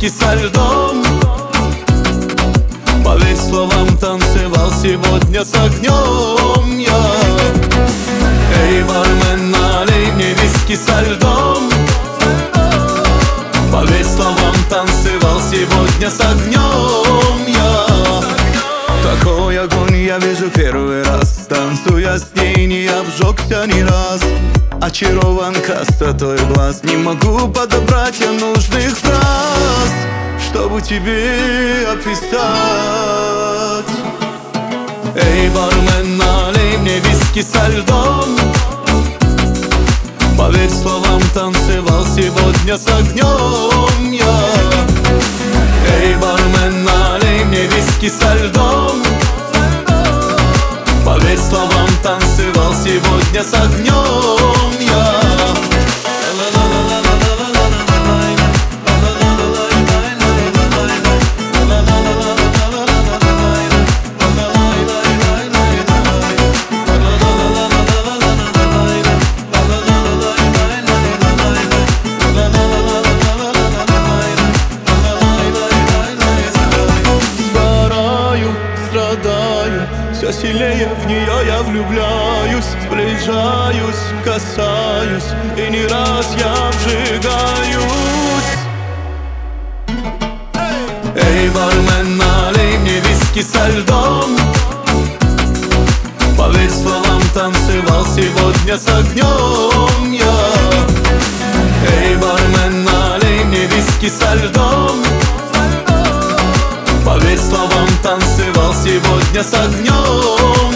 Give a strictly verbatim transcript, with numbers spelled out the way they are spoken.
виски со льдом. Поверь словам, танцевал сегодня с огнем я. Эй, бармен, налей мне виски со льдом. Поверь словам, танцевал сегодня с огнем я. Такой огонь я вижу первый раз, танцуя с ней не обжегся ни раз. Очарован красотой глаз, не могу подобрать я нужных фраз, чтобы тебе описать. Эй, бармен, налей мне виски со льдом. Поверь словам, танцевал сегодня с огнем я. Эй, бармен, налей мне виски со льдом. Поверь словам, танцевал сегодня с огнем я. Все сильнее в нее я влюбляюсь, сближаюсь, касаюсь, и не раз я обжигаюсь. Эй, бармен, налей мне виски со льдом. Поверь словам, танцевал сегодня с огнем я. Эй, бармен, налей мне виски со льдом. Поверь словам, танцевал сегодня с огнем.